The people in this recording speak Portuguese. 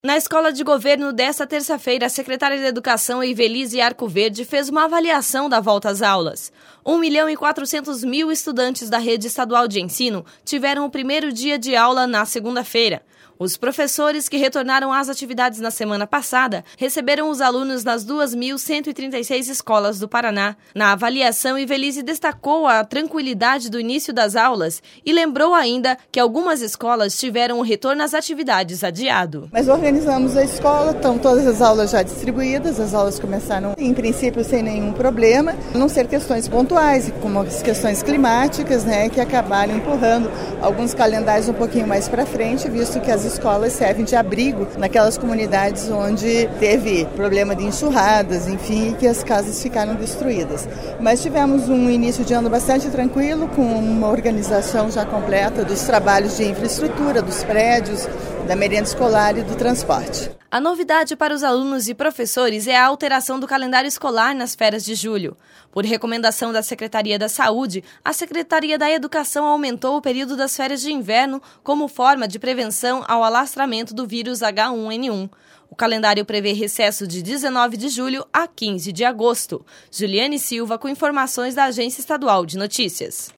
Na Escola de Governo desta terça-feira, a secretária de Educação, Ivelise Arcoverde, fez uma avaliação da volta às aulas. 1.400.000 estudantes da rede estadual de ensino tiveram o primeiro dia de aula na segunda-feira. Os professores que retornaram às atividades na semana passada receberam os alunos nas 2.136 escolas do Paraná. Na avaliação, Ivelise destacou a tranquilidade do início das aulas e lembrou ainda que algumas escolas tiveram o retorno às atividades adiado. Mas organizamos a escola, estão todas as aulas já distribuídas, as aulas começaram em princípio sem nenhum problema, a não ser questões pontuais, como as questões climáticas, que acabaram empurrando alguns calendários um pouquinho mais para frente, visto que as escolas servem de abrigo naquelas comunidades onde teve problema de enxurradas, enfim, e que as casas ficaram destruídas. Mas tivemos um início de ano bastante tranquilo, com uma organização já completa dos trabalhos de infraestrutura, dos prédios, da merenda escolar e do transporte. A novidade para os alunos e professores é a alteração do calendário escolar nas férias de julho. Por recomendação da Secretaria da Saúde, a Secretaria da Educação aumentou o período das férias de inverno como forma de prevenção ao alastramento do vírus H1N1. O calendário prevê recesso de 19 de julho a 15 de agosto. Juliane Silva com informações da Agência Estadual de Notícias.